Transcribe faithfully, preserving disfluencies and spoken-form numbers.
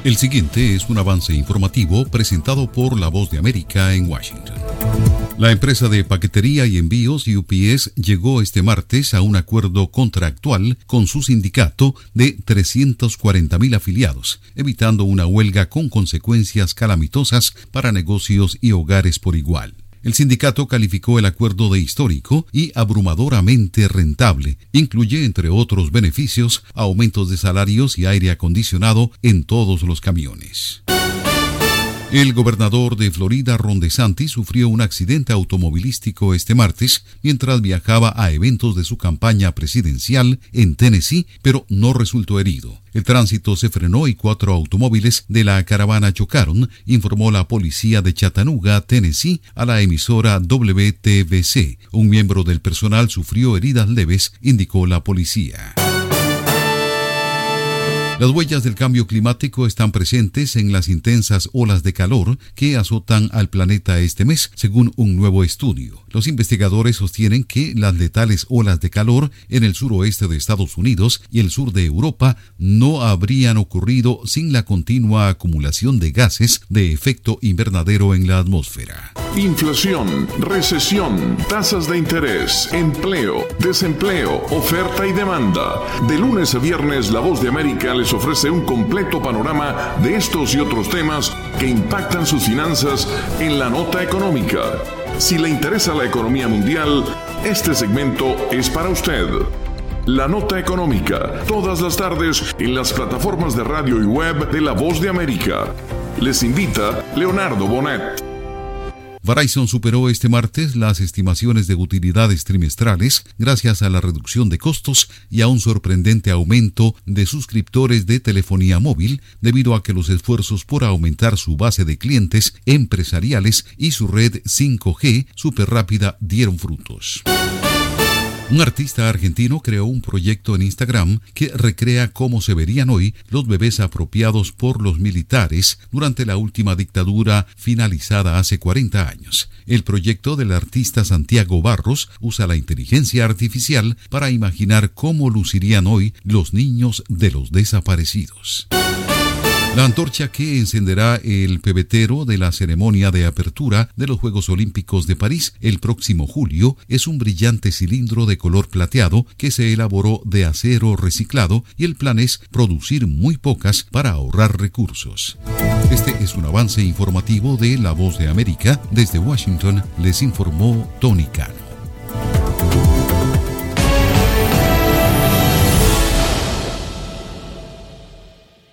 El siguiente es un avance informativo presentado por La Voz de América en Washington. La empresa de paquetería y envíos U P S llegó este martes a un acuerdo contractual con su sindicato de trescientos cuarenta mil afiliados, evitando una huelga con consecuencias calamitosas para negocios y hogares por igual. El sindicato calificó el acuerdo de histórico y abrumadoramente rentable. Incluye, entre otros beneficios, aumentos de salarios y aire acondicionado en todos los camiones. El gobernador de Florida, Ron DeSantis, sufrió un accidente automovilístico este martes mientras viajaba a eventos de su campaña presidencial en Tennessee, pero no resultó herido. El tránsito se frenó y cuatro automóviles de la caravana chocaron, informó la policía de Chattanooga, Tennessee, a la emisora W T B C. Un miembro del personal sufrió heridas leves, indicó la policía. Las huellas del cambio climático están presentes en las intensas olas de calor que azotan al planeta este mes, según un nuevo estudio. Los investigadores sostienen que las letales olas de calor en el suroeste de Estados Unidos y el sur de Europa no habrían ocurrido sin la continua acumulación de gases de efecto invernadero en la atmósfera. Inflación, recesión, tasas de interés, empleo, desempleo, oferta y demanda. De lunes a viernes, La Voz de América les ofrece un completo panorama de estos y otros temas que impactan sus finanzas en la nota económica. Si le interesa la economía mundial, este segmento es para usted. La Nota Económica, todas las tardes en las plataformas de radio y web de La Voz de América. Les invita Leonardo Bonet. Verizon superó este martes las estimaciones de utilidades trimestrales gracias a la reducción de costos y a un sorprendente aumento de suscriptores de telefonía móvil debido a que los esfuerzos por aumentar su base de clientes empresariales y su red cinco G superrápida dieron frutos. Un artista argentino creó un proyecto en Instagram que recrea cómo se verían hoy los bebés apropiados por los militares durante la última dictadura finalizada hace cuarenta años. El proyecto del artista Santiago Barros usa la inteligencia artificial para imaginar cómo lucirían hoy los niños de los desaparecidos. La antorcha que encenderá el pebetero de la ceremonia de apertura de los Juegos Olímpicos de París el próximo julio es un brillante cilindro de color plateado que se elaboró de acero reciclado y el plan es producir muy pocas para ahorrar recursos. Este es un avance informativo de La Voz de América. Desde Washington les informó Tony Khan.